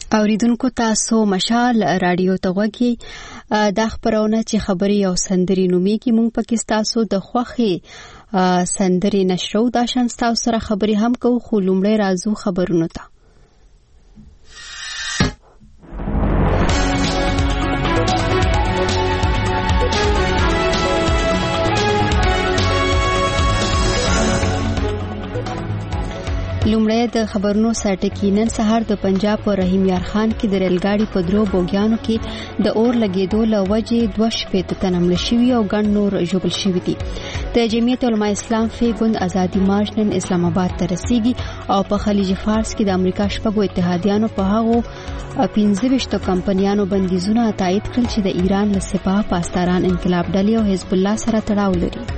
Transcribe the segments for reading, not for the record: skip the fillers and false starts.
اوریدونکو تاسو مشال رادیو ته غوږی د خبرونه چې خبري او سندري نوميږي مونږ پکې تاسو د خوخي سندري نشرو دا شان تاسو سره خبري هم کوو خو لومړی راځو خبرونه ته لومړی د خبرونو سرټکی نن سهار د پنجاب او رحیم یار خان کې د ریل ګاډي په درو بوګیانو کې د اور لګیدو لوجې 2 شپې ته نمل شوی او ګڼ نور ژوبل شوی دي د جمعیت علماء اسلام فی ګوند ازادي مارچ نن اسلام آباد ته رسیږي او په خلیج فارس کې د امریکا شپږو اتحادیانو په هغه 15 کمپنیانو بندیزونه تایید کړل چې د ایران له سپاه پاسداران انقلاب ډلې او حزب الله سره تړاو لري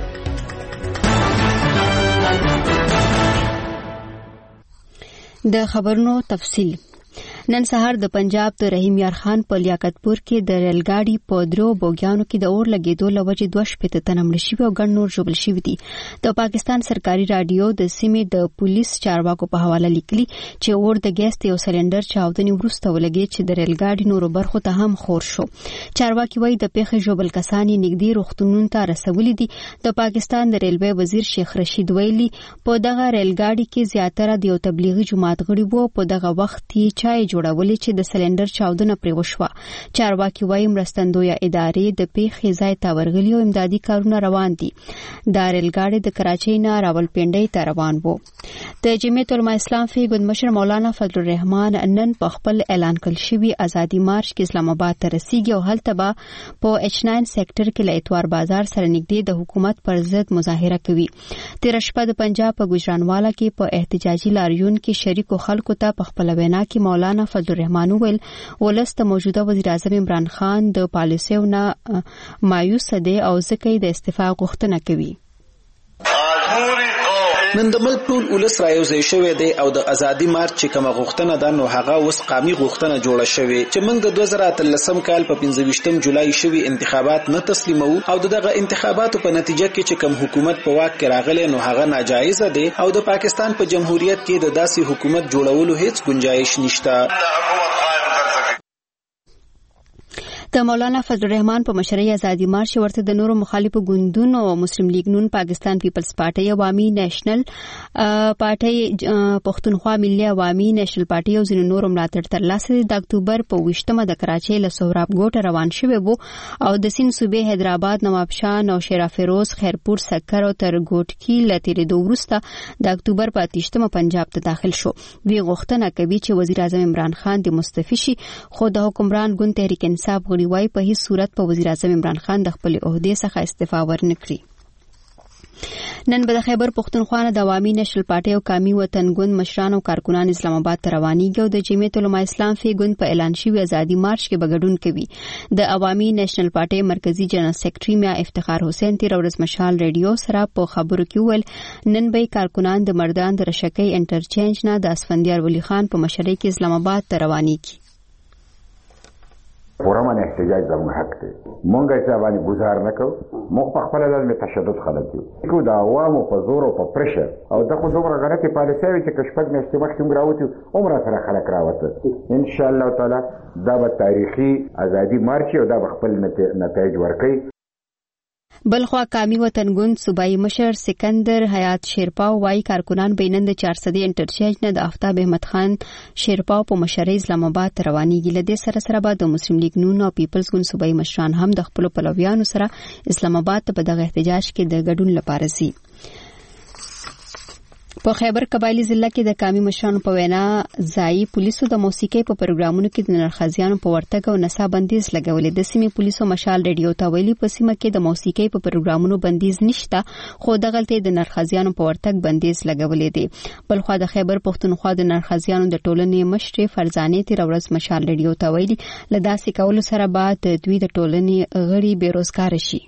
د خبرونو تفصیل نن سهار د پنجاب د رحیم یار خان په لیاقتپور کې د ریل ګاډي په درو بوګیانو کې د اور لګیدو لوجې 2 شپې ته نمل شوی او ګڼ نور ژوبل شوی دي د پاکستان سرکاري رادیو د سیمې د پولیس چارواکو په حواله لیکلي چې اور د ګیس یو سلندر چاودنې وروسته ولګید چې د ریل ګاډي نورو برخو ته هم خور شو چارواکي وایي د پیښې ژوبل کسان نږدې روغتونونو ته رسولي دي د پاکستان د ریلوے وزیر شیخ رشید ویلي په دغه ریل ګاډي کې زیاتره د یو تبلیغي جماعت غړي وو په دغه وخت کې چای جوړولې چې د سلندر چاودنه پرې وشوه چارواکي وايي مرستندویه ادارې د پیښې ځای ته ورغلي او امدادي کارونه روان دي د ریل ګاډي د کراچۍ نه راولپنډۍ ته روان وو د جمعیت علماء اسلام فی ګوند مشر مولانا فضل الرحمن نن په خپل اعلان کړل شوی ازادي مارچ کې اسلام آباد ته رسیږي او هلته به په H9 سېکټر کې له اتوار بازار سره نږدې د حکومت پر ضد مظاهره کوي تیر شپه د پنجاب په ګجرانوالا کې په احتجاجي لاریون کې شریکو خلکو ته په خپل وینا کې مولانا فضل الرحمن ویل ولست موجوده وزیر اعظم عمران خان د پالیسیو نه مایوس دي او ځکه د استعفا غوښتنه کوي نن د ملک ټول ولس رايوځای شوی دی او د ازادي مارچ چې کومه غوښتنه ده نو هغه اوس قامي غوښتنه جوړه شوې چې موږ د 2013 کال په 15 جولای شوی انتخابات نه تسلیمو او دغه انتخاباتو په نتیجه کې چې کوم حکومت په واک کې راغلی نو هغه ناجایز دی او د پاکستان په جمهوریت کې د داسې حکومت جوړولو هیڅ گنجائش نشته د مولانا فضل الرحمن په مشرۍ ازادي مارچ ورته د نورو مخالفو ګوندونو او مسلم لیگ نون پاکستان پیپلز پارټي عوامي نېشنل پارټي پښتونخوا ملي عوامي نېشنل پارټي او ځینو نورو ملاتړ ترلاسه د اکتوبر په 20مه د کراچۍ له سهراب ګوټ روان شوی وو او د سین صوبې حیدرآباد نوابشاه او شیرا فیروز خیرپور سکر او تر ګوټکی لتیری د ورسته د اکتوبر په 28مه پنجاب ته داخل شو وی غوښتنه کوي چې وزیر اعظم عمران خان د مستعفي شي خو د حکمران ګوند تحریک انصاف وای په هیڅ صورت په وزیر اعظم عمران خان د خپل عہدې څخه استعفا ورنکړي نن به د خیبر پختونخوا د عوامي نېشنل پارټي او قومي وطن ګوند مشران او کارکونان اسلام آباد ته روانيږي او د جمعیت علماء اسلام فی ګوند په اعلان شوی ازادي مارچ کې بغډون کوي د عوامي نېشنل پارټي مرکزی جنرال سیکریټري میا افتخار حسین تیر ورځ مشال ریډیو سره په خبرو کې ویل نن به کارکونان د مردان د رشکۍ انټرچینج نه د اسفندیار ولی خان په مشرۍ کې اسلام آباد ته روانيږي فورمن احتجاج زموږ حق دی مونږ چې باندې گزار نکو مونږ په خپل لازم تشدد خلک یو کو دا عوامو په زور او په پرشر او د خو دومره غلطي پالیسي چې کشپک مېشته وخت موږ راوته عمره سره خلک راوته ان شاء الله تعالی دا به تاریخي ازادي مارچ او دا خپل نتایج ورکړي بلخوا قومي وطن ګوند صوبایي مشر سکندر حیات شیرپاو وايي کارکونان بینند 400 انټرچینج نه د آفتاب احمد خان شیرپاو په مشرۍ اسلام آباد ته روانيږي لدې سره به د مسلم لیگ نون او پیپلز ګوند صوبایي مشران هم د خپل پلویانو سره اسلام آباد ته په دغه احتجاج کې د ګډون لپاره ځي په خیبر قبایلی ضلع کې د قومي مشرانو په وینا ځایي پولیسو د موسیقۍ په پروګرامونو کې د نرخزیانو په ورتګ او نڅا بندیز لګولې د سیمې پولیسو مشال ریډیو ته ویلي په سیمه کې د موسیقۍ په پروګرامونو بندیز نشته خو دغلته د نرخزیانو په ورتګ بندیز لګولې دي بلخوا د خیبر پښتونخوا د نرخزیانو د ټولنې مشر فرزانه تیر ورځ مشال ریډیو ته ویلي لداسې کول سره بعد دوی د ټولنې غړي بیروزګار شي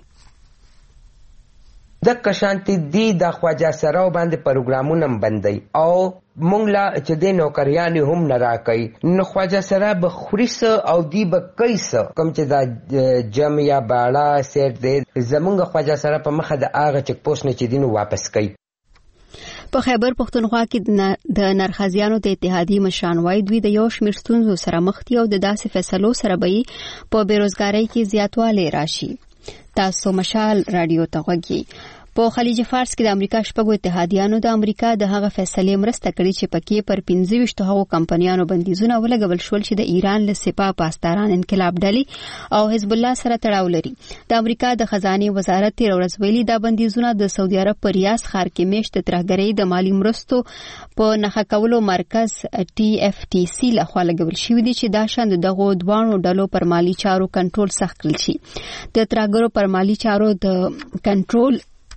د کشانتی دی د خواجه سراو باندې پروګرامونه بندي او مونږ لا چې د نوکریان هم نه راکې نو خواجه سرا به خوريس او دی به کیس کوم چې د جمعیا بالا سیر د زمونږ خواجه سرا په مخه د اغه چک پوسټ نه چې دینو واپس کړي په خیبر پښتونخوا کې د نرخزیانو د اتحادیې مشران وايي دوی د یو شمېر ستونزو سره مخ دي او د داسې فیصلو سره به په بیروزګارۍ کې زیاتوالی راشي. تاسو مشال رادیو ته غوږی. په خلیج فارس کې د امریکا شپږو اتحادیانو د امریکا د هغه فیصلې مرسته کړې چې پکې پر 25 هغو کمپنیانو بندیزونه ولګول شول چې د ایران له سپاه پاسداران انقلاب ډلې او حزب الله سره تړاو لري. د امریکا د خزانه وزارت تیر ورځ ویلي دا بندیزونه د سعودي عرب په ریاض ښار کې میشت ترهګرۍ د مالی مرستو په نښه کولو مرکز TFTC لخوا لګول شوی دي چې دا شند دغه دوانو ډلو پر مالی چارو کنټرول سخت کړل شي. د ترهګرو پر مالی چارو د کنټرول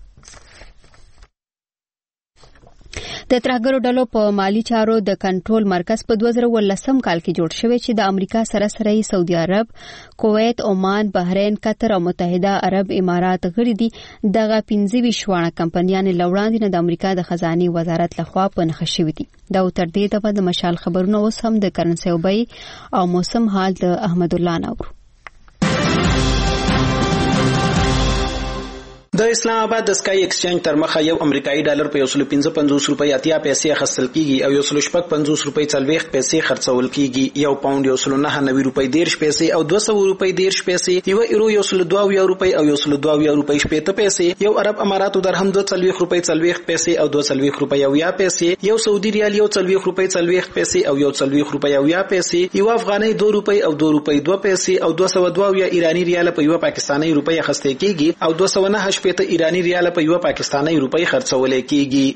د ترهګرو ډلو په مالی چارو د کنټرول مرکز په 2018 کال کې جوړ شوی چې د امریکا سره سره سعودي عرب، کویت، عمان، بحرین، قطر او متحده عرب امارات غړي دي. دغه 25 وړه کمپنیانې لوړاندې نه د امریکا د خزانه وزارت لخوا په نښه شوې دي. دا تر دې ته د مشال خبرونه اوس هم د کرنسي او بیې او موسم حال د احمد الله نور. د اسلام آباد د سکای ایکسچینج تر مخه یو امریکایي ډالر په 155 روپۍ اتیا پیسې اخیستل کیږي او 155 روپۍ 40 پیسې خرڅول کیږي. یو پاوند 199 روپۍ 10 پیسې او 200 روپۍ 10 پیسې، یو یورو 122 روپۍ او 122 روپۍ 70 پیسې، یو عرب اماراتو درهم 240 روپۍ 40 پیسې او 240 روپۍ 90 پیسې، یو سعودي ریال 140 روپۍ 40 پیسې او 140 روپۍ 90 پیسې، یو افغاني 2 روپۍ او 2 روپۍ 2 پیسې او 202 ایرانی ریال په یو پاکستاني روپۍ اخیستل کیږي او 209 په ایرانی ریال په یو پاکستاني روپۍ خرڅول کیږي.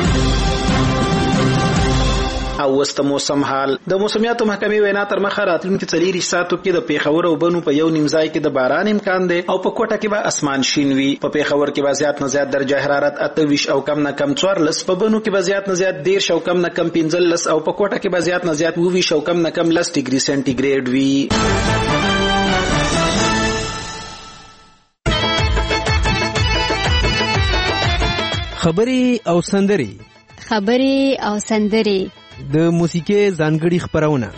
او وست موسم حال. د موسمیاتو محکمې وینا تر مخه راتلونکي 4 ساعتو کې د پیښور او بنو په یو نیمځای کې د باران امکان دی او په کوټه کې به اسمان شین وي. په پیښور کې به زیات نه زیات درجه حرارت 28 او کم نه کم 14، په بنو کې به زیات نه زیات 10 او کم نه کم 15 او په کوټه کې به زیات نه زیات 20 او کم نه کم 10 ډیګري سنټیګریډ وي. خبرې او سندرې د موسیقي ځانګړي خبرونه،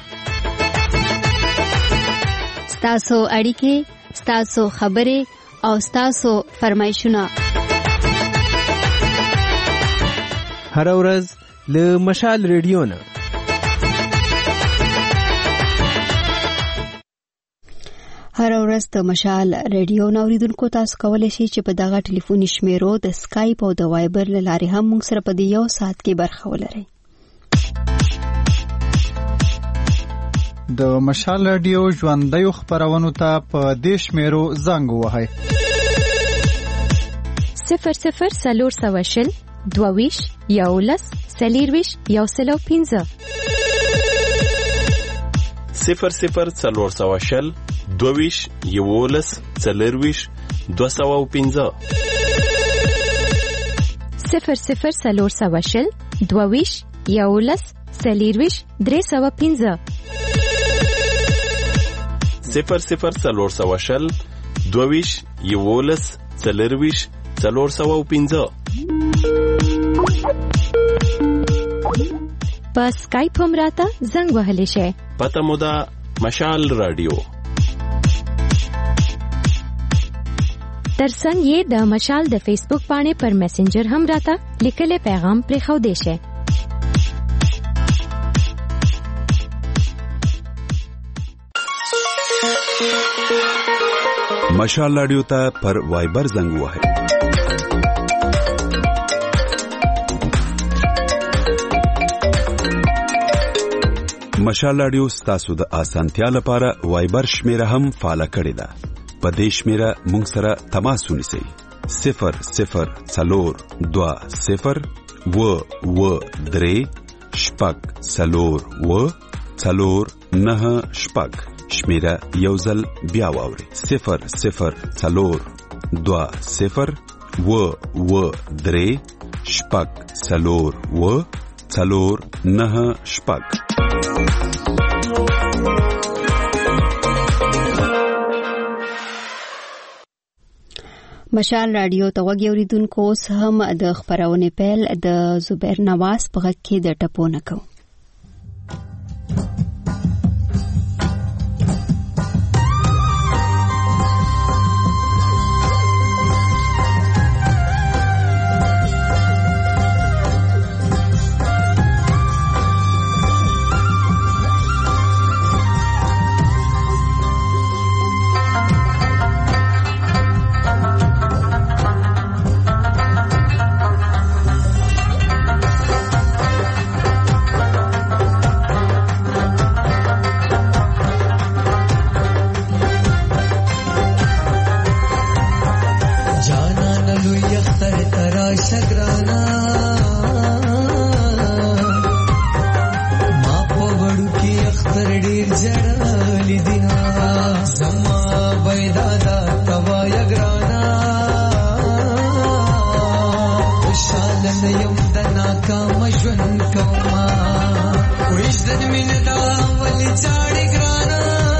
ستاسو اړیکې، ستاسو خبرې او ستاسو فرمایشونه هر ورځ له مشال ریډیو نه. هر ورځ د مشال ریډیو نوریدونکو تاسو کولای شئ چې په دغه ټلیفوني شمیرو د سکایپ او د وایبر له لارې هم موږ سره په یو ساعت کې برخه ولرئ. د مشال ریډیو ژوندۍ خبرونو ته په دې شمیرو زنګ ووهئ: 00 22 11 40 105 00 22 11 40 205 00 22 11 40 305 00 22 11 40 405. په سکایپ هم راته زنګ وهلی شئ. پته مو ده مشال رادیو. ترڅنګ یې د مشال د فیسبوک باندې پر میسنجر هم راته لیکلي پیغام پرېښودی شئ. مشال رادیو ته پر وایبر زنګ ووهئ: 'مشال رادیو ستاسو د اسانتیا لپاره وایبر شمیره هم فعال کړی ده. په دې شمیره مونږ سره تماس ونیسئ: 00 4 2 0 و 3 شپږ 4 و 4 9 شپږ. شمیره یو ځل بیا واورئ: 00 4 2 0 و 3 شپږ 4 و 4 9 شپږ. مشال رادیو ته وګورئ اوریدونکو. اوس هم د خبرونه پیل د زبیر نواز په غږ کې د ټپو نه کوو. زړه لیدنا زما بيدادا توا یګرانا خوشاله یم د ناکام ژوند کوما وېش د مینه دا ولې چاړي ګرانا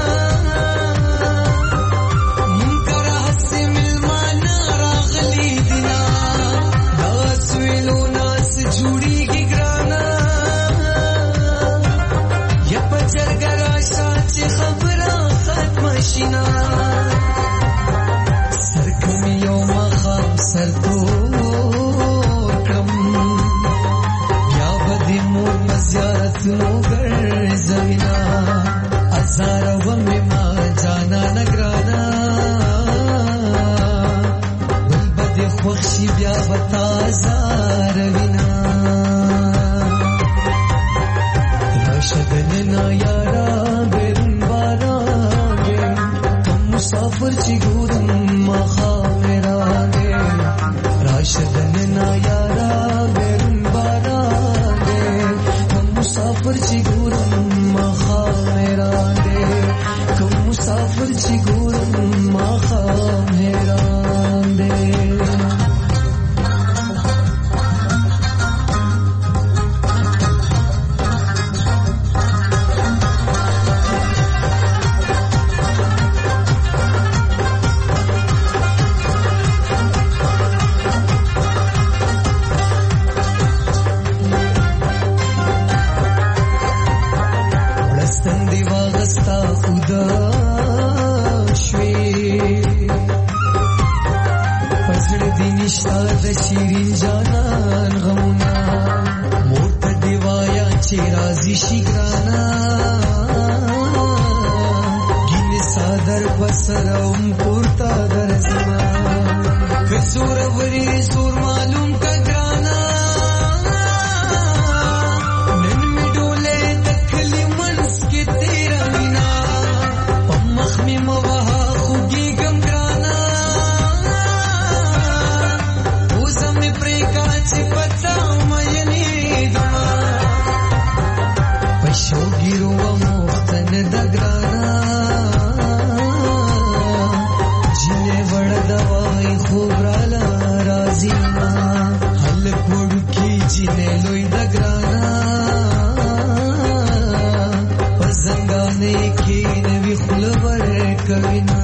منکر حسي ملمانه راغلي دینا دا سویلو ناس جوړیږي ګرانا یا پچرګرا شاچ خبره ختم شینا سرکم یو مخام سرتو زیارتونو ګرځوینا ازار و می ما جانا نگرانا بل بد خوشی بیا وتا زار وینا راشدنا یارا بیرون بارانګ کم مسافر چی ګورم ما خامرانګ راشدنا یارا مسافر چی ګورم مخا میران دې کوم مسافر چی ګورم مخا میران دې شیرین جانان غمونا موت دیوایا چرازی شگرانا گین سادر بسرم پورتا در زمان کسور وری سور معلوم کگرانا نن می ڈولے دکھلی منس کے تیرا وینا پمخ می موہا خوگی گمگرانا پشوګیرو مختن دګرانا جنې وړ دوای خورالا رازینا حل کوډ کی جنې لوی دګرانا پزنګانې کې نوی خلور کوینا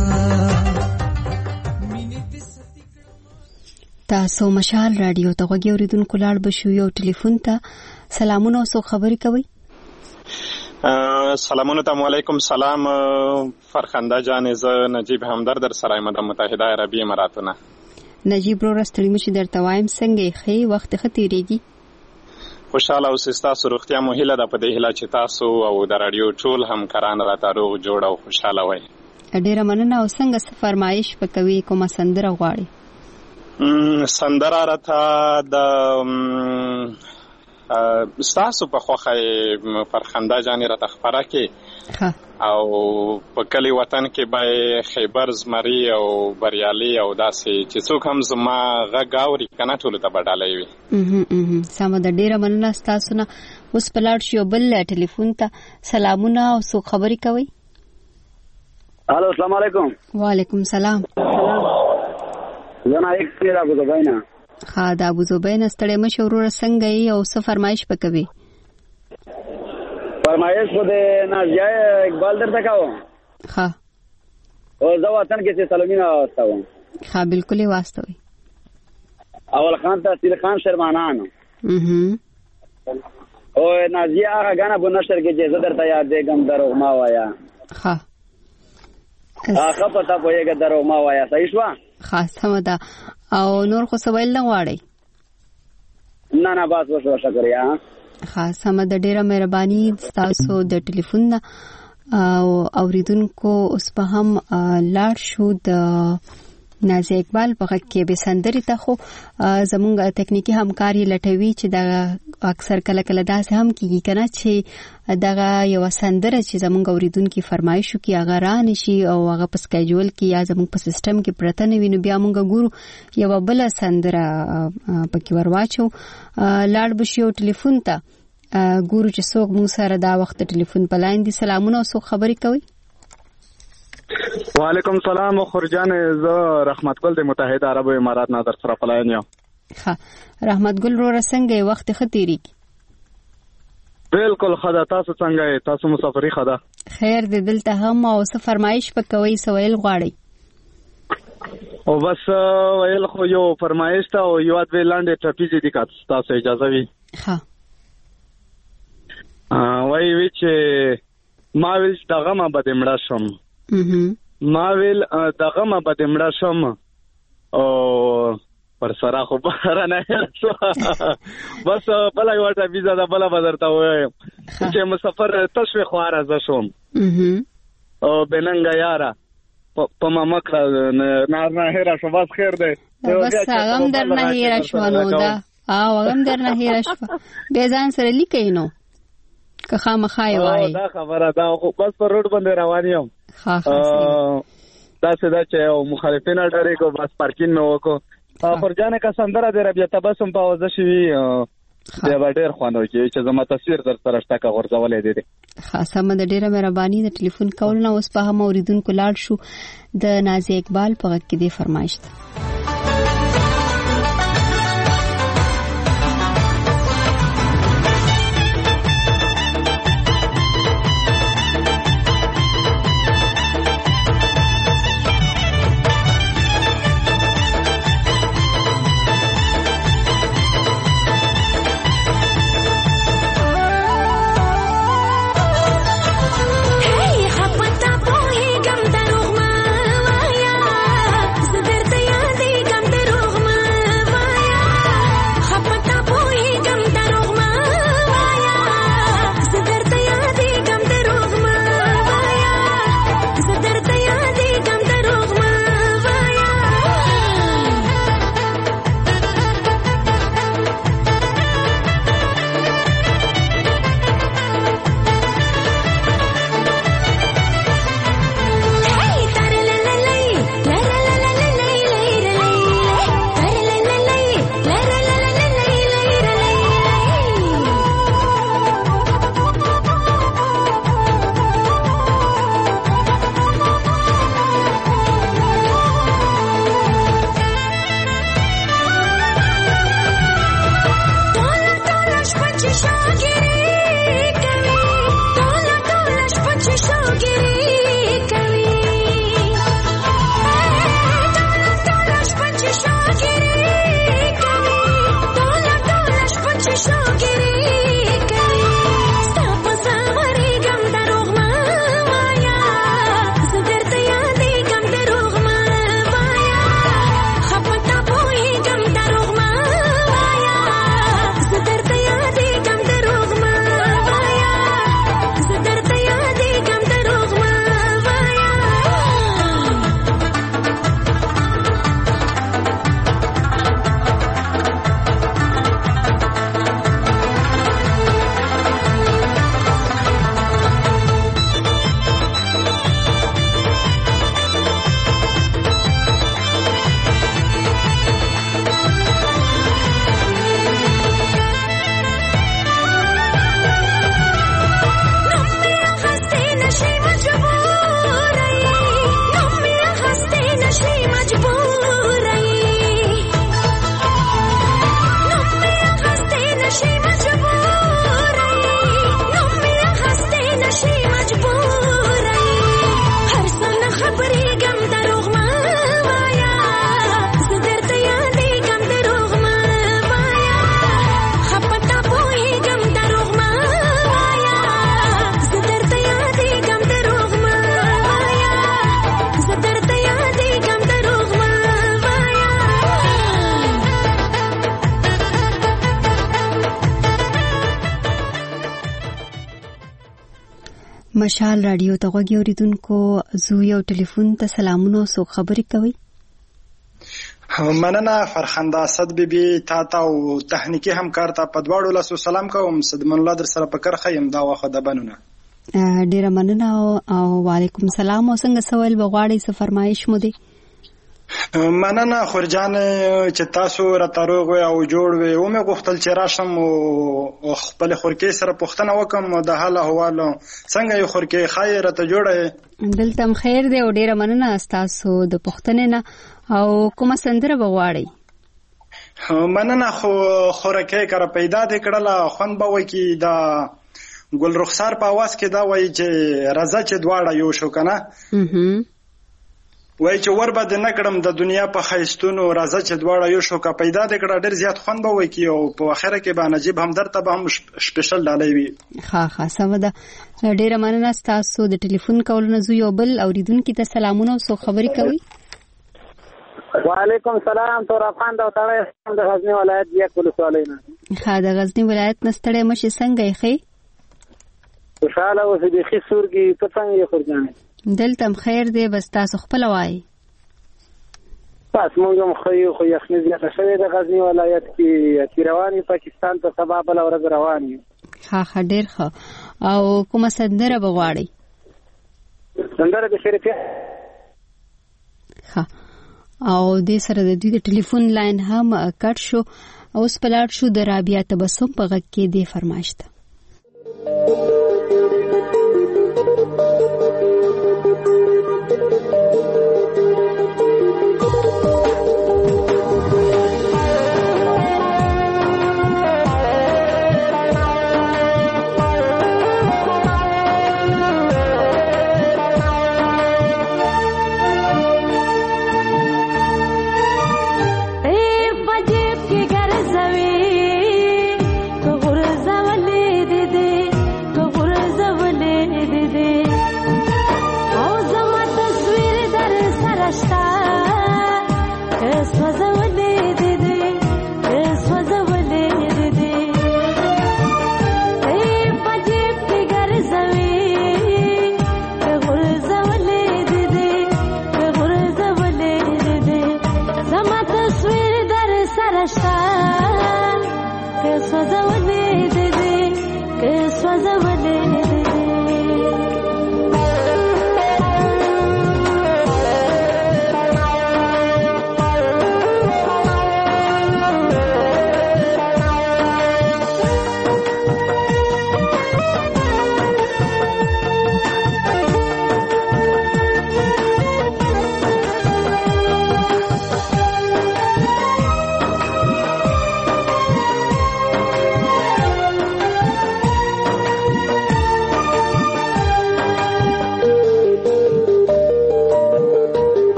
تاسو مشال رادیو ته غوږی اوریدونکو لاړ بشو یو ټلیفون ته سلامونه او خبري کوي سلامونه تاسو علیکم سلام فرخنده جان ز نجیب همدرد در سره متحده عربی اماراتونه نجیب رو راستړی مشي درته وایم څنګه خې وخت ختیریږي خوشاله اوسئ تاسو روغتیا مو هیله ده په دې هیله چې تاسو او د رادیو ټول همکاران راته روغ جوړ او خوشاله وای ډیره مننه او څنګه فرمایش وکوي کومه سندره غواړي سندره راته د ستاسو په خوخه فرخنده جانې راته خبره کې او په کلی وطن کې به خیبر زمری او بریالي او داسې چې څوک هم زما غږ اوري کنه ټول ته بدلای وي سم د ډیره مننه تاسو نه اوس پلاټ شو بل ټلیفون ته سلامونه او څوک خبري کوي الو السلام علیکم وعلیکم سلام زما یک پیرا کو زبینا دا ابو زبین ستړی مشورور څنګه ای او څه فرمایش وکوي فرمایش خو د نازیه اقبال درته کاوه او زه وطن کې چې سلامونه واستوم بالکل واستوي اول خان تحصیل خان شرمانان او نازیه هغه غانا په نشر کې چې زه درته یاد دیګم درو ما وایا هغه پتا پوهیږي درو ما وایا صحیح شو سم ده او نور خو سوال نه غواړي نه بس وشو شکریا سم ده ډیره مهرباني تاسو د ټلیفون او اوریدونکو اوس په هم لاړ شو د نازیه اقبال په غږ کې به سندري ته خو زمونږ تکنیکی همکاري لټوي چې دا اکثر کله کله داسې هم کیږي کنه چې دغه یو سندره چې زمونږ اوریدونکو فرمایش کوي هغه رانه شي او هغه په سکیجول کې یا زمونږ په سیستم کې پرته نه ویني بیا مونږ ګورو یو بل سندره پکې ورواچو لاړ بشي او ټلیفون ته ګورو چې څوک موږ سره دا وخت ټلیفون په لاین دي. سلامونه او څوک خبرې کوي؟ وعلیکم سلام خورجان، زه رحمت ګل د متحده عربو امارات نه در سره په لاین یم. ښه رحمت ګل وروره څنګه یې وخت ښه تېرېږي؟ بالکل ښه ده، تاسو څنګه یې؟ تاسو مسافري ښه ده؟ خیر دی دلته هم. او څه فرمایش به کوئ، څه ویل غواړئ؟ او بس ویل خو یو فرمایش ته او یو دوې لنډې ټپیزې دي که تاسو اجازه وي. ښه وایي چې ما ویل د غمه به دې مړه شم، ما ویل د غمه به دې مړه شم او پر سره خو بهره نه هېره شوه. بس بله یوه ټپیزه ده، بله به درته ووایم چې مسافر تش وې خواره زه شوم او بېننګه یاره په ماما کړه نه هېره شوه. بس خیر دی، بس هغه هم در نه هېره شوه نو ده هغه هم در نه هېره شوه. بیا ځان سره لیکئ نو که خامخا یې وایي. دا خبره ده خو بس په روډ باندې روان یم. داسې ده چې مخالفین ډارېږو، بس پارکینګ مې وکړو. فرجانه که سندره دی ربیع تبسم په اوازه شوي بیا به ډېر خوند وکړي چې زما تصویر در سره شته که غورځولی دی. ښه سمه ده، ډېره مهرباني د ټلیفون کولو نه. اوس په هم اورېدونکو لاړ شو. د نازیه اقبال په غږ کې دې فرمایش ده. مشال رادیو ته غوږی اوریدونکو زو یو ټلیفون ته سلامونه سو خبرې کوي. مننه فرخنده اسد بیبي تا او تخنیکی همکار ته په دواړو لاسو سلام کوم. صدمن الله در سره په کرخه يم دا واخه د بنونه. ډیره مننه او وعلیکم السلام. او څنګه سوال بغواړی څه فرمایش مو دی؟ مننه خورجان چې تاسو راته روغ او جوړ وي. مې غوښتل چې راشم او خپل خورکې سره پوښتنه وکم د حال احوال څنګه یې خورکې خیر راته جوړه. دلته خیر دی او ډیره مننه تاسو د پوښتنې نه. او کومه سندره بغواړئ؟ مننه خورکې کړه پیدا دې کړله خوند به وای کی دا ګل رخسار په आवाज کې دا وای چې رضا چې دواړه یو شو کنه. وای چې ور بد نه کړم د دنیا په خیستونو راځه چې دواړه یو شو کا پیدا دې کړه ډېر زیات خوند به وای کی او په اخره کې به نجيب همدرد ته به هم سپیشل ډالۍ وي. ها سم ده. ډېر مننه تاسو د ټلیفون کولو زو یو بل اوریدونکو ته سلامونه او خبرې کوي. وعلیکم سلام تور افغان دا تړې د غزنی ولایت دی کول سوالینا. ها د غزنی ولایت نستړې مشه څنګه یې خې؟ خوشاله اوسې د خسورګي په څنګه یې خورځانه؟ دلته خیر دی بس تاسو خپل وای. پس موږ هم خو یخني زیاته شوې د غزنی ولایت کې رواني پاکستان ته سبا بل ورځ رواني. ها ډېر ښه. او کومه سندره بغواړئ؟ سندره د شریفه. ها او د سره د دوی د ټلیفون لاین هم کټ شو. اوس پلاټ شو د رابعه تبسم په غږ کې دی فرمایش ده.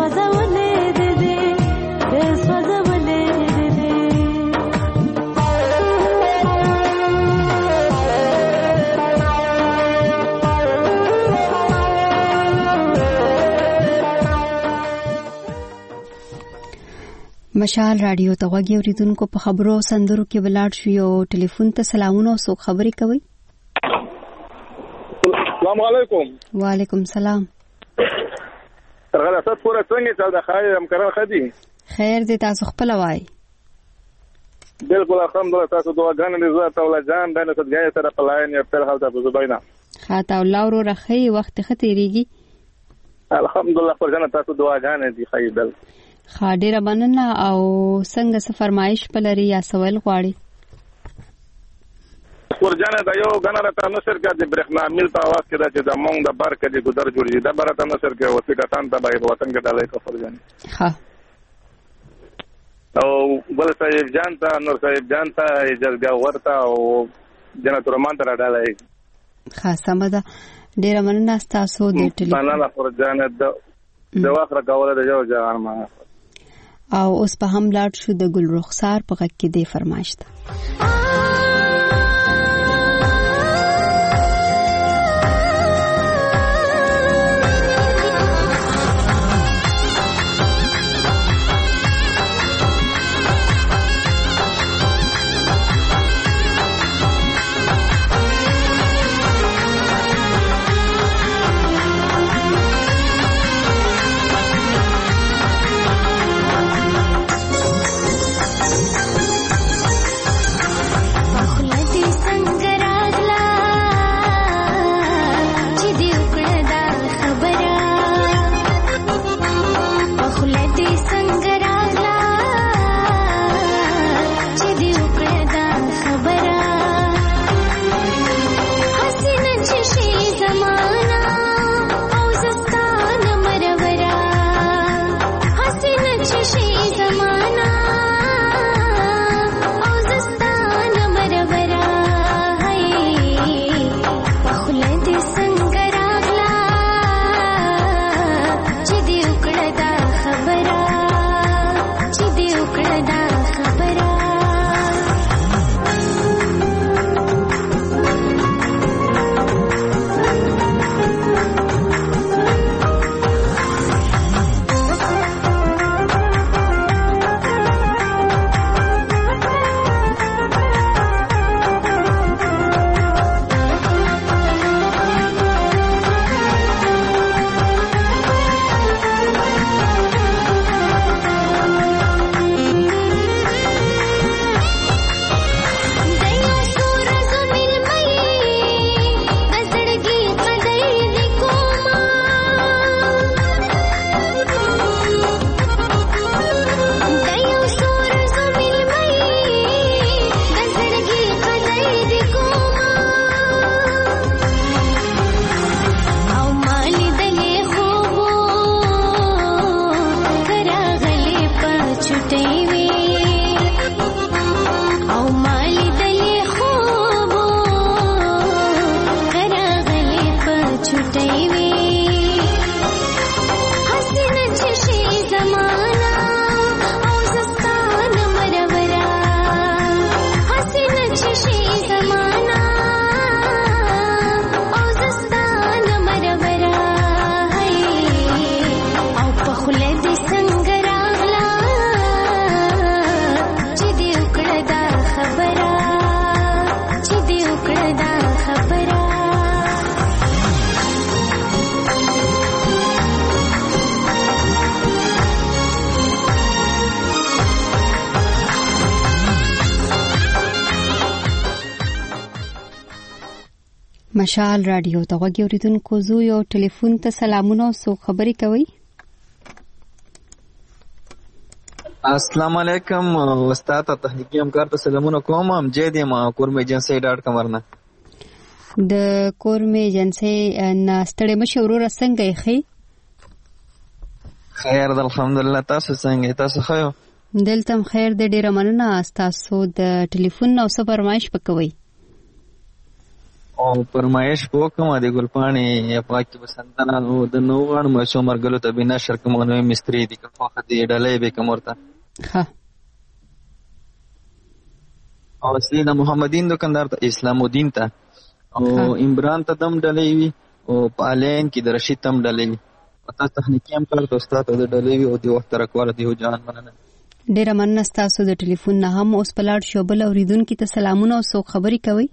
مشال رادیو ته غوږی اوریدونکو په خبرو سندرو کې ولاړ شو یو ټلیفون ته سلامونه او څوک خبرې کوي. السلام علیکم. وعلیکم سلام. ترغه تاسو پورا څنګه چې دا خیر امکان خدي خیر دې تاسو خپل وای. بالکل الحمدلله تاسو دعاګانې دې زړه تولا جان دنه صدګای سره پلاین یا پر حال تاسو زبینا خاطه الله ورو رخي وخت ختیریږي الحمدلله پر جنت تاسو دعاګانې دي خیر بل خاډیره مننه او څنګه څه فرمایش پلري یا سوال غواړي ورجانه دا یو غنره ته نصر کې د برېښنا مل په आवाज کې دا چې د مونږ د بار کې د ګذر جوړي دا برته نصر کې وسیګه تان ته به وطن کې دلای کو فرجانه ها او بل صاحب جانتا نور صاحب جانتا جلګه ورته او جنت رحمان ته راډالای خاصه مده ډیره مننه تاسو د ټلیفون مننه فرجانه د واخره کوله د جو جان ما او اوس په هم لاړ شو د ګل رخسار په غږ کې دی فرمایش ده مشال رادیو ته غوږی اوریدونکو زو یو ټلیفون ته سلامونه او څوک خبرې کوي. السلام علیکم استاد ته تحقیقي همکار ته سلامونه کوم. ام جې دې ما کورم ایجنسی .com ورنه د کورم ایجنسی نه ستړي مشورو رسنګي خي خیر الحمدلله تاسو څنګه تاسو خو دلته خیر د ډیره مننه تاسو د ټلیفون نو څه فرمایش وکوي. او پرمایش وکم د ګلپاڼې یا پاکي بسندنا او د نوغان مشو مرګلو ته بنا شرک مونږ مستری دي که فقط دې ډلې به کومرته ها او سینا محمدین دکاندار ته اسلام الدین ته او عمران ته دم ډلې وي او پالین کې د رشید تم ډلې وي پتا تخنیکی هم کار ته استاد د ډلې وي او د وخت راکواله دی جان مننه ډیر مننه تاسو د ټلیفون نه هم اوس پلاړ شو بل اوریدونکو ته سلامونه او سو خبري کوي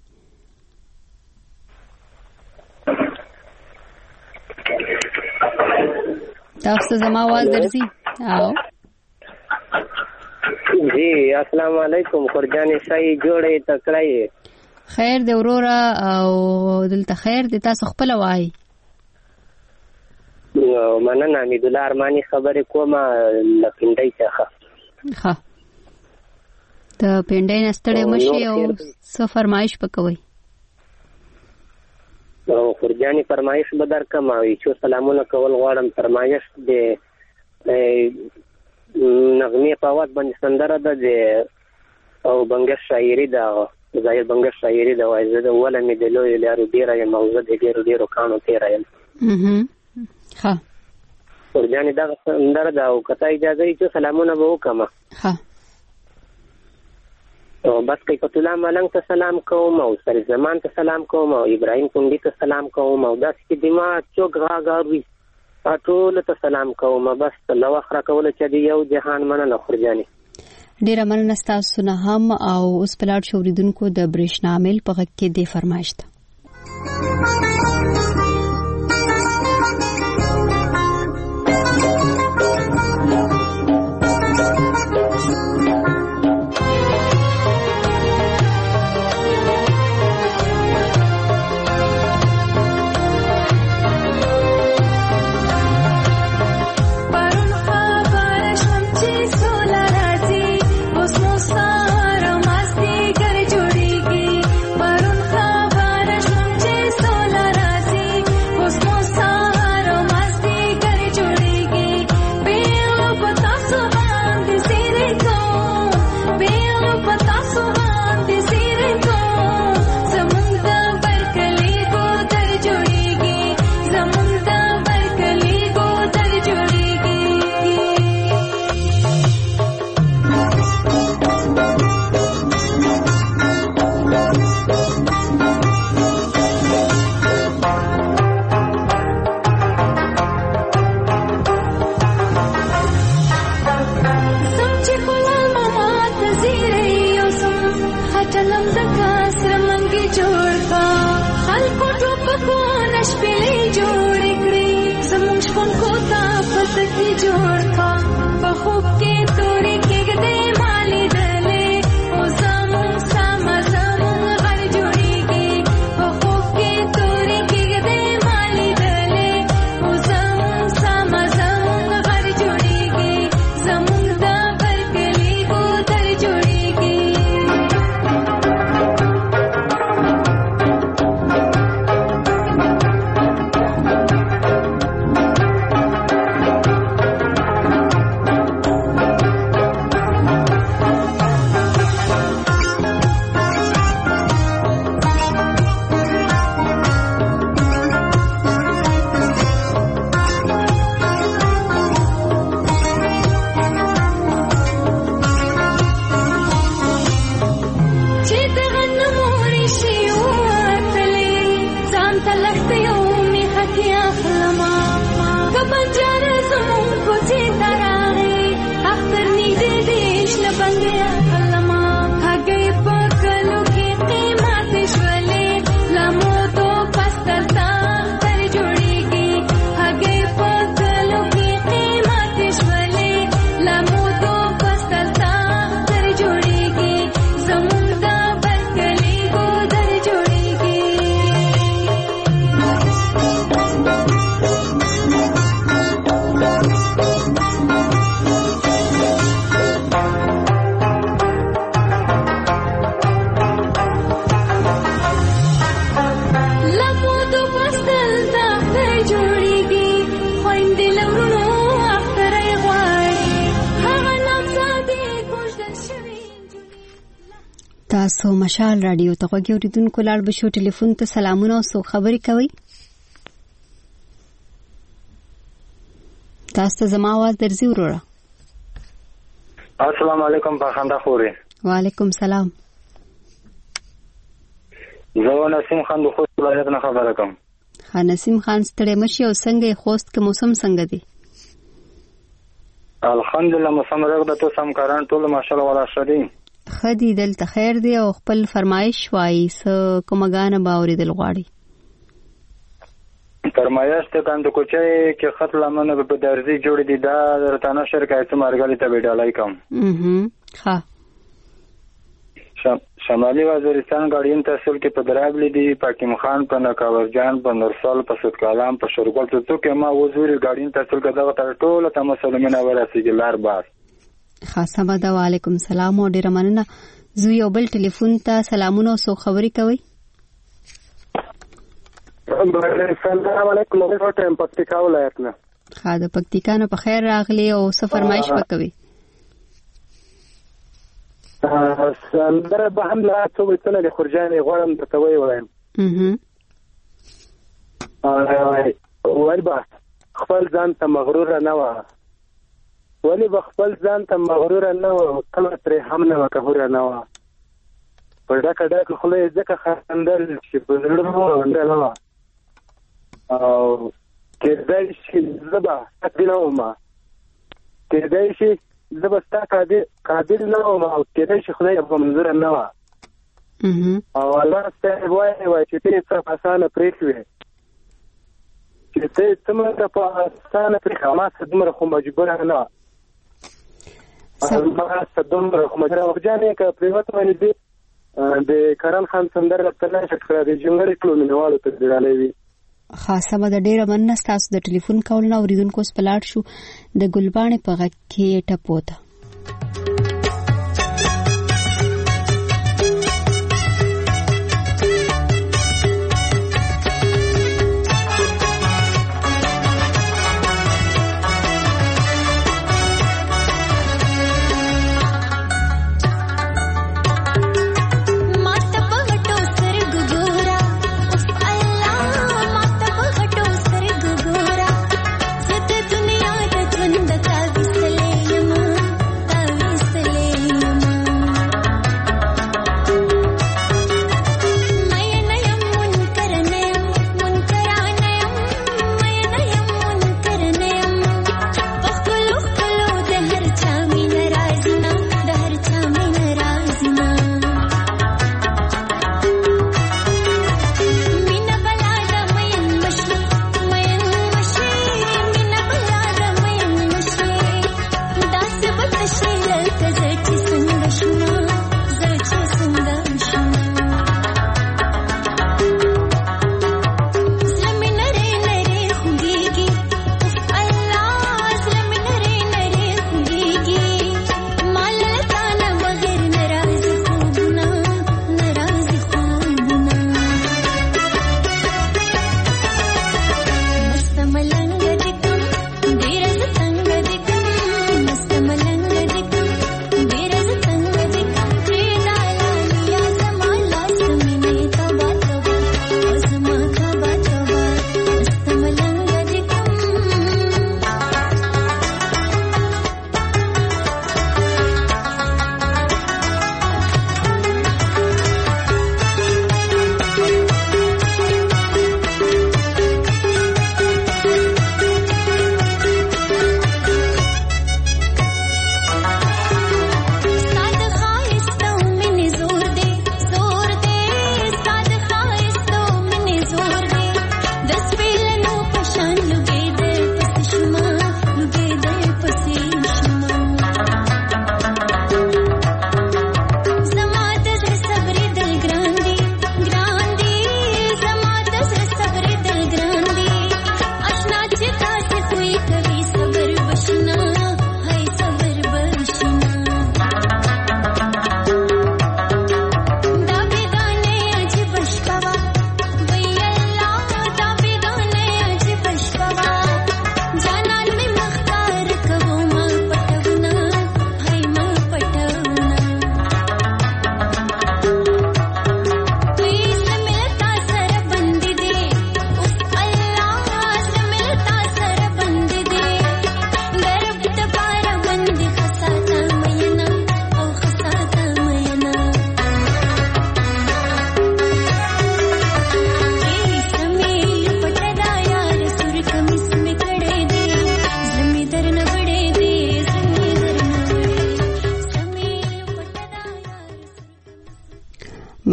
تاسو زما आवाज درځي او جی السلام علیکم خورجانی شای جوړې تکړای خیر دی وروره او دلته خیر دی تاسو خپل وای مننه امید الله ارمانی خبرې کومه لپندای څخه ها ته پندای نستړې مشي او څه فرمایش وکوي او خورجانی فرمایش به درکم او چې سلامونه کول غواړم فرمایش دې نغمه په واټ باندې سندره ده او بنګش شاعري ده ظاهر بنګش شاعري ده وایي زه ولا مې د لوی لارو ډیر یم موزه د ډیرو کانو تیر یم ها خورجانی دا سندره ده او کته اجازه یې چې سلامونه به وکم ها او بس کې کتلا ملنګ ته سلام کوم او سر زمان ته سلام کوم او ابراهيم کندي ته سلام کوم او داس کې دما چوک غاغاوي ټول ته سلام کوم بس لو اخره کوله چې دی یو جهان مننه خورجانی ډیر مننه تاسو نه هم او اوس پلاټ شوریدونکو د برېښنا عامل په غږ کې دی فرمایشت تاسو مشال رادیو ته غوږی اوریدونکو لاړ بشو ټلیفون ته سلامونه او سو خبري کوي. تاسو ته زما आवाज درځي وروړه. السلام علیکم په خندا خوري. وعلیکم سلام. زه نسیم خان د خوست ولایت نه خبره کوم. نسیم خان ستړی مشي او څنګه خوست کې موسم څنګه دی؟ الحمدلله موسم رغ د تو سم کاران ټول ماشاءالله ولا شدي. خدي دلته خیر دی او خپل فرمایش وایي څه کومګانه باورې دل غواړي. فرمایش ته کاند کوچي کې خط لمنه په درځي جوړ دي دا درتانه شرکت مارګالي ته وډالای کوم. ها شمالي وزیرستان غاړین تحصیل کې په درابلی دی پاکیم خان په نکاورجان په نورسال په سود کلام په شرګل ته کې ما وزیر غاړین تحصیل کې دغه ټول ته مسلمانانه ورسېږي لار باز. خاصه به وعلیکم سلام او ډیر مننه. زه یو بل ټلیفون ته سلامونه او سو خبري کوي. السلام علیکم نو ټیم پکتیکا ولایت نه. خاله پکتیکا نه په خیر راغلی او څه فرمایش وکوي. سندره به هم لا څو وتل د خرجانې غوړم ته توي وایم. وای با خپل ځان ته مغرور نه و. ولی به خپل ځان ته مغرور نه و کله ترې هم نه وکهور نه و. په ډکه ډکه خله ځکه خندل چې په زړه مو وندل نه. او کېدای شي زبا تدینه ما. کېدای شي زبستا قادر نه و او کېدای شي خدای په منظور نه و. او الله ستاسو وایي چې تاسو په اسانه پریښوي. چې تاسو په اسانه پریښه ما څه خو مجبور نه و. ما څه دومره خو مجبور وګڼه چې پریوت باندې دي د کرن خان سندره په نشه کړه د جنګړې کلو منوالو ته ډیرالې وي. خاصه به د ډیره مننه تاسو د ټلیفون کول نه اوریدونکو سپلاټ شو د ګلبانې په غږ کې ټپوته. दुनिया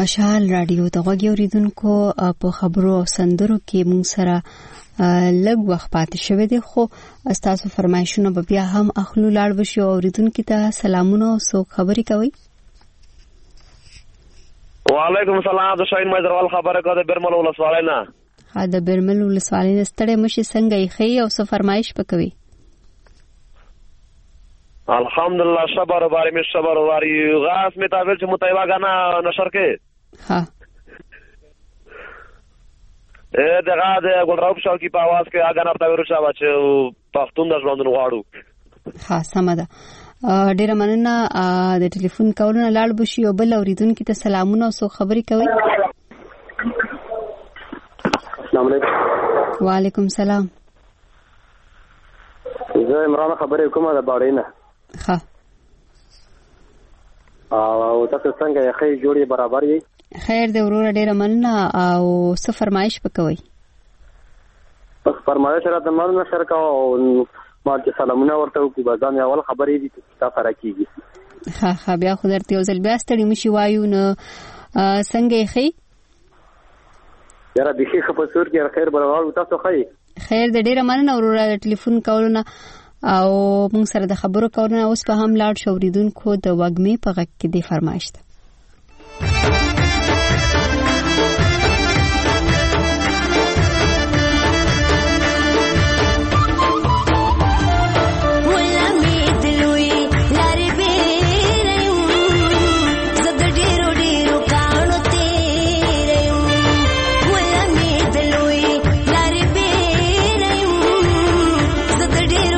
مشال رادیو د غوږی اوریدونکو په خبرو او سندرو کې مونږ سره لږ وخت پاتې شوی دی، خو تاسو فرمایشونه به بیا هم اخلو. لاړ بشو اوریدونکو ته سلامونه او سو خبري کوي. وعلیکم السلام، د شاین مایدروال خبره کوي برمل ولسوالۍ نه. د برمل ولسوالۍ نه ستړي مشي څنګه یې خي او څه فرمایش پکوي؟ الحمدلله صبر وباري مش صبر وباري غاس متابل چې متایبا غانا نشر کې ها دغه د ګلراو شاو کی په आवाज کې اګه نه پتاوي رچا واچ پښتون د ژوند غواړو. ها سم ده. ډیره مننه د ټلیفون کولونه. لاړ بشي او بل اوریدونکو ته سلامونه او سو خبري کوي. السلام علیکم. وعلیکم السلام. زه عمران خبرې کومه د باړینه. ها او تاسو څنګه یې خیر جوړي برابر یې؟ خیر دې ورور ډیره مننه. او څه فرمایش پکوي؟ بس فرمایش را د مرنه شرکا او ما چې سلامونه ورته کوي بازان اول خبرې دي تاسو سره کیږي. ها بیا خو درته یو ځل بیا ستړي مشي وایو نو څنګه یې خي؟ یاره د شیخ په سور کې خیر برابر تاسو خي. خیر دې ډیره مننه ورور ټلیفون کولونه او موږ سره د خبرو کولونه. اوس په هم لاړ شو اوریدونکو د وګمې په غږ کې دی فرمایش ده.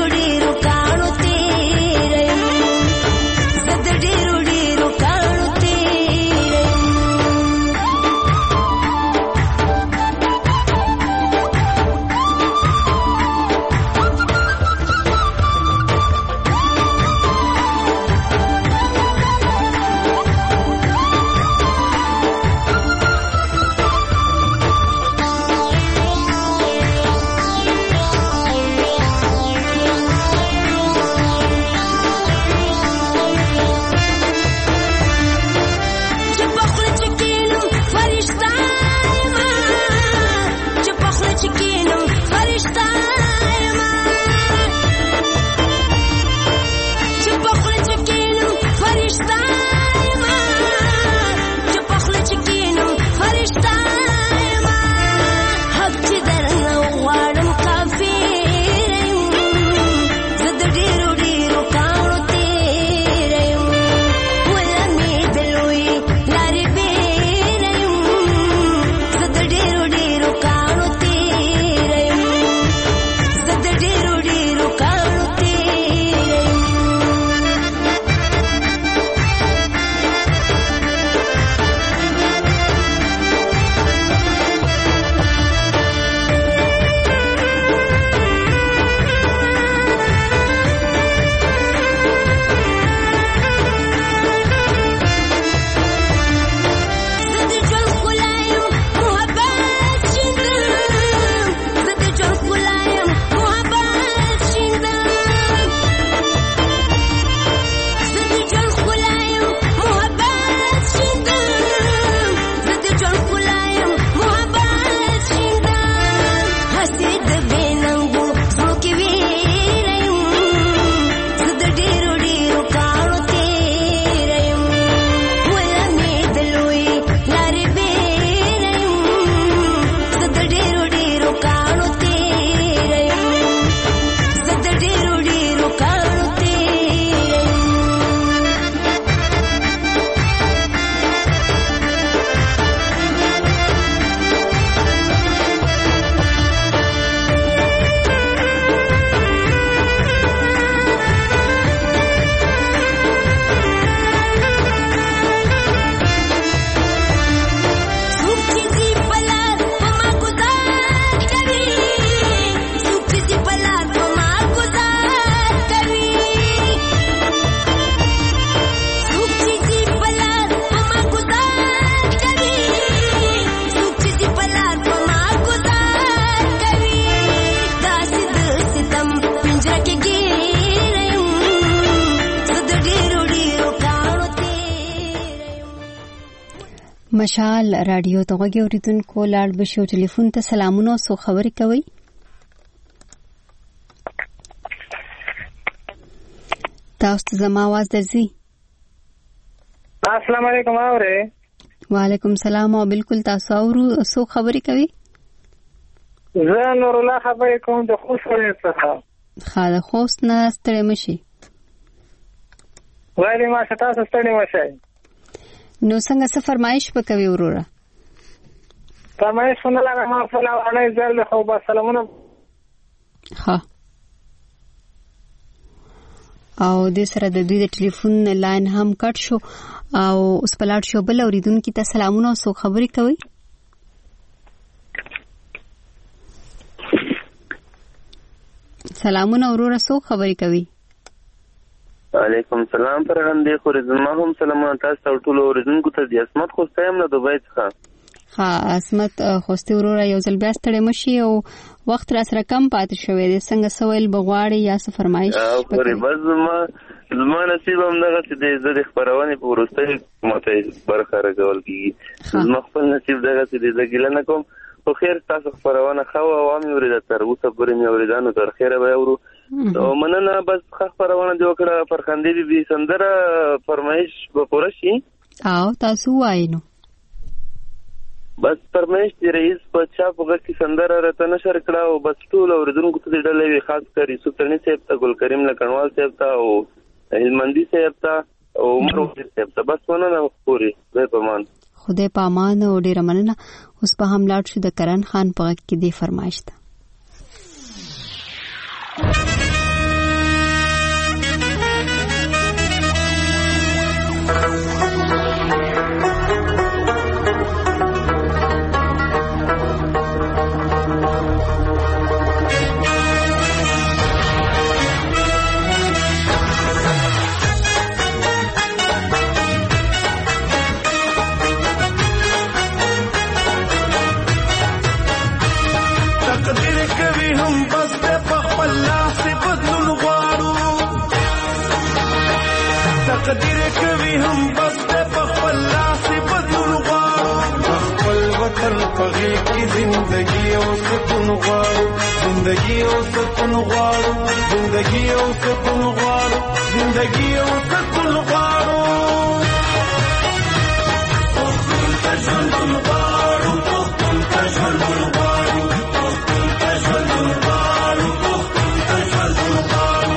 ډیرو کانو ته مشال رادیو ته غوږی اوریدونکو لاړ بشو ټلیفون ته سلامونه او سو خبرې کوي. تاسو ته زما आवाज درځي؟ السلام علیکم. اوره وعلیکم السلام. او بالکل تاسو اورو سو خبرې کوي. زه نور الله خبرې کوم د خوست څخه. ښه د خوست نه ستړي مشي. وایي ما تاسو ستړي مشي. نو څنګه څه فرمایش وکوي وروره؟ فرمایش نه لګم ما فلانه ځل خو با سلامونه. ها او د سره د دوی د ټلیفون لاین هم کټ شو او اوس پلاټ شو بل اوریدونکو ته سلامونه او سو خبرې کوي. سلامونه وروره سو خبرې کوي. وعلیکم السلام فرغندې خو زما هم سلامونه تاسو ټول اوریدونکو ته. د اسمت خوستایم نه دوبۍ څخه. ها اسمت خوستي وروره یو ځل بیا ستړی مشي او وخت را سره کم پاتې شوی دی. څنګه سوال بغواړي یا څه فرمایش؟ پرې بس زما نصیب هم دغه چې د زړه خبرونه په ورسته ماته برخه راغول کیږي. زما خپل نصیب دغه چې د ګیله نه کوم. خو خیر تاسو خبرونه خو عوامي ورته تر اوسه پورې مې اوریدانو تر خیره به اورو. او مننه بس خبرونه دی وکړه فرخندې بي سندره فرمایش به پوره شي. او تاسو وایي نو بس فرمایش دی رئیس په چا په کې سندره راته نشر کړه او بس ټول اوریدونکو ته ډلې وی خاص کر یوسف ترنی صاحب ته ګل کریم لکنوال صاحب ته او هلمندي صاحب ته او عمر صاحب ته بس ونه پوری زه په مان خدای په امان او ډیر مننه. اوس په هم لاړ شو د کرن خان په کې دی فرمایش ده. تقدیر کوي هم بس په خپل لاس بدلون غواړو. خپل وطن په غېږ کې زندګي او سکون غواړو. زندګي او سکون غواړو. زندګي او سکون غواړو. زندګي او سکون غواړو. پښتون ته ژوند غواړو. پښتون ته ژوند غواړو. پښتون ته ژوند غواړو. پښتون ته ژوند غواړو.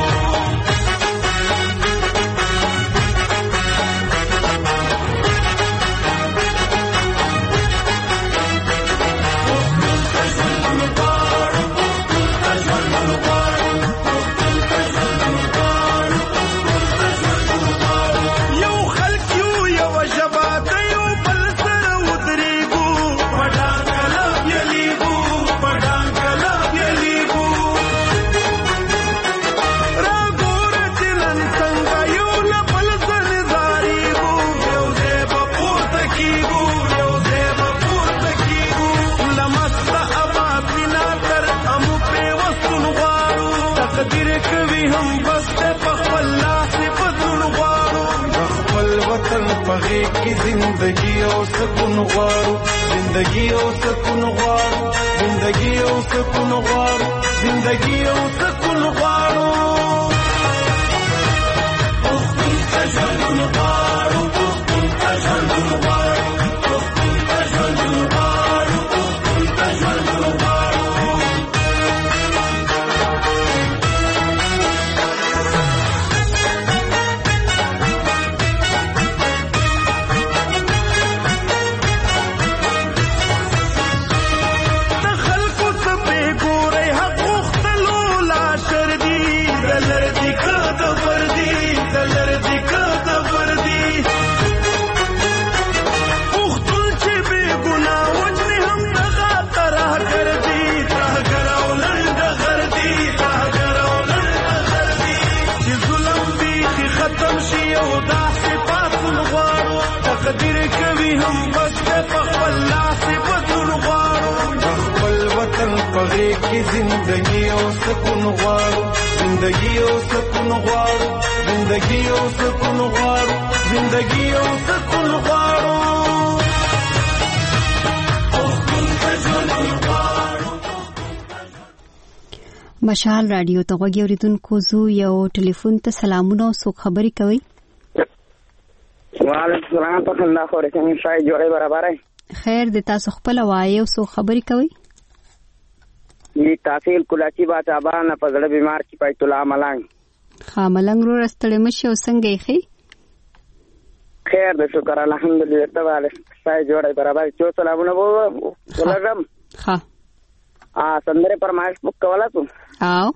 زندگی او سکون غواړو. زندگی او سکون غواړو. زندگی او سکون غواړو. زندگی او سکون غواړو. پښتون ته ژوند غواړو. پښتون ته ژوند غواړو. پښتون ته ژوند غواړو. پښتون ته ژوند غواړو. تقدیر کوي هم بس په خپل لاس بدلون غواړو. خپل وطن په غېږ کې زندګي او سکون غواړو. زندګي او سکون غواړو. زندګي او سکون غواړو. زندګي او سکون غواړو. مشال رادیو ته غوږی اوریدونکو زو یو ټلیفون ته سلامونه او سو خبري کوي. وعلیکم السلام په خندا خورې څنګه شای جوړې برابرای خیر د تاسو خپل وایو سو خبري کوي. می تحصیل کلاچی باچا باندې په زړه بیمار کی پای تولا ملنګ ملنګ رو رستړې مشه او څنګه یې خي خیر د شکر الحمدلله تعالی شای جوړې برابر چو سلامونه وو ولګم ها سندره پرمایش بک کولا تو او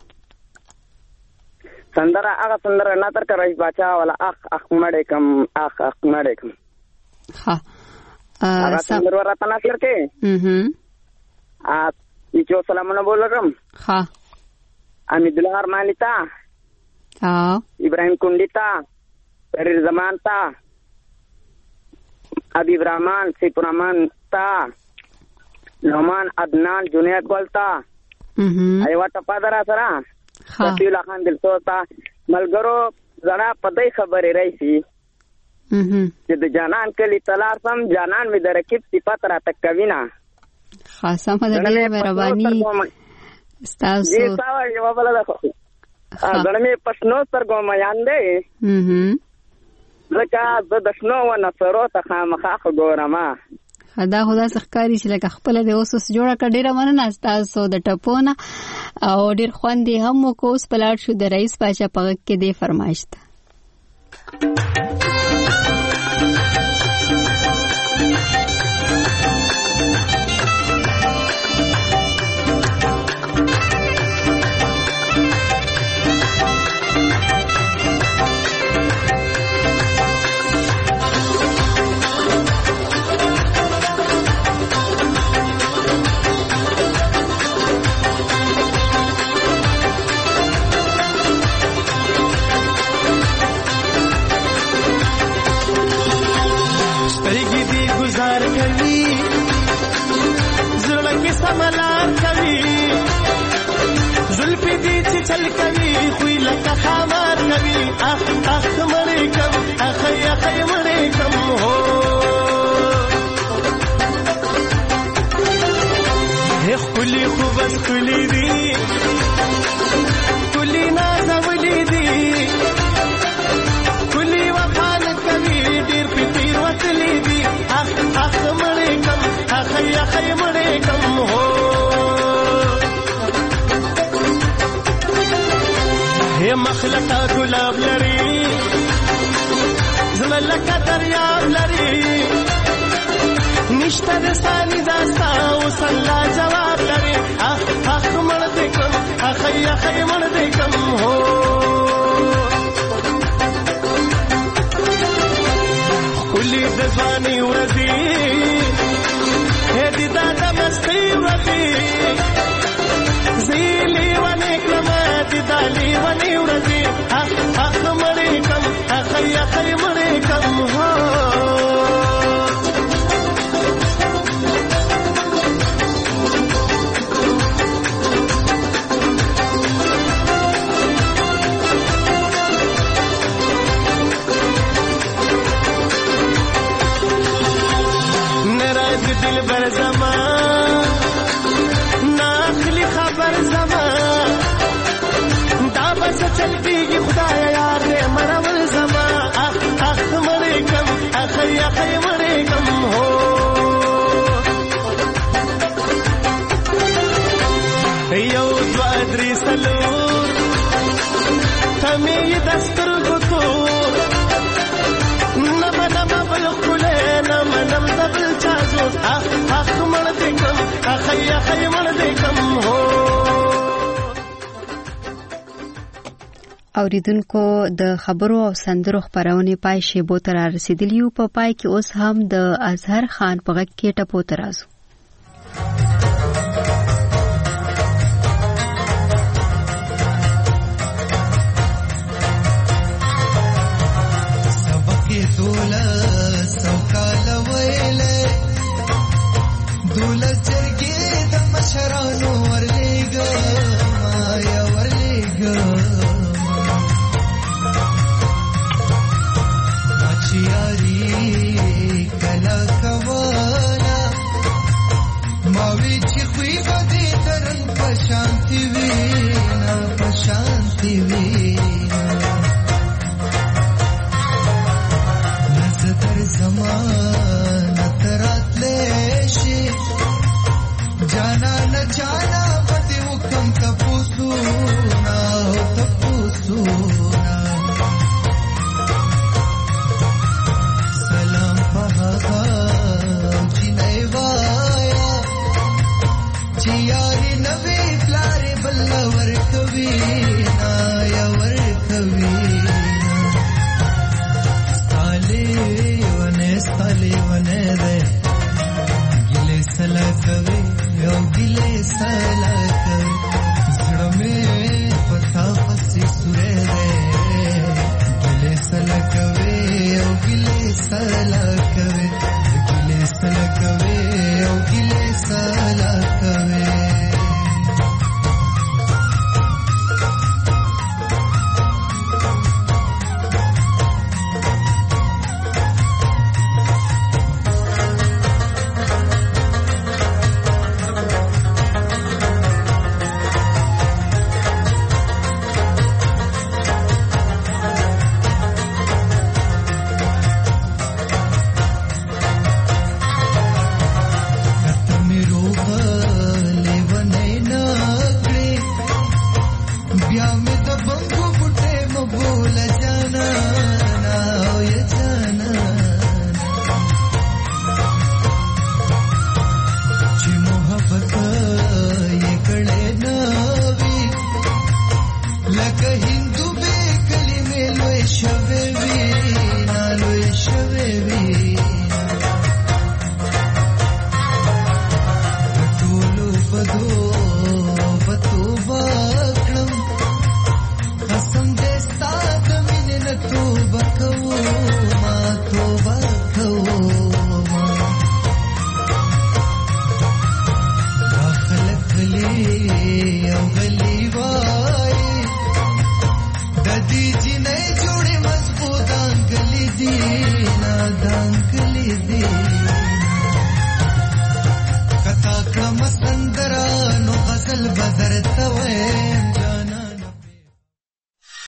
سندره هغه سندره نه تر کرای باچا ولا اخ مړې کم اخ مړې کم ها هغه سندره ورته نه کړکې چو سلامونه ولګم ها حمید الله ارمانی تا ابراهیم کنڈی تا فریر زمان تا حبیب رحمان سیف الرحمن تا نعمان عدنان جنید گل تا ایوا ټپا درا سره رفیع الله خان دلسو تا ملګرو زړه پدې خبرې راشي چې د جانان کلی تلار سم جانان می درکب صفات را تک کوینا خاصه مدده مهرباني استاسو دې تا یو بل ده غړمې پښنو سترګو میان دی زکه د دښنو و نصرو ته خامخا ګورما خدا څخکاری چې لکه خپل د اوسوس جوړه کړه ډیره مننه تاسو د ټپونه او ډیر خوندې هم کوس پلاټ شو د رئیس باچا په کې دی فرمایش ده چل کوي خوې لکه خامار کوي اخ مړې کم اخې مړې کم هو هیڅ کلی خو بس کلی دی کلی نازولې دی کلی وفان کوي ډېر پتیر وتلې دی اخ مړې کم اخې مړې کم هو مخلقه گلاب لري زملکه دریاب لري نشته د ثاني داستا او سلا جواب لري اخ مړ دې کوم اخې مړ دې کوم هو کلی د ځواني ورځي هدي دا د مستی ورځي زیلی ونی کلمات دالی ونی ورزی اخ مړې کم اخې مړې کم هو نراج دل بر زمان ناخلی خبر زمان دا بس چلتیږي خدای یار دې مرول زما اخ مړې کم اخې مړې کم هو یو دوا درې سلور تمې دستر ګوتو نم بل خله نم دبل چازو اخ مړ دې کم اخې مړ دې کم هو اوریدونکو د خبرو او سندرو خبرونه پای شیبو تر رسیدلیو په پای کې اوس هم د اظهر خان په غږ کې ټپو ترازو سبق دوله سوکال ویله دوله چرګې د مشرانو ورلېګا مایا ورلېګا یاری کلا کوالا لکه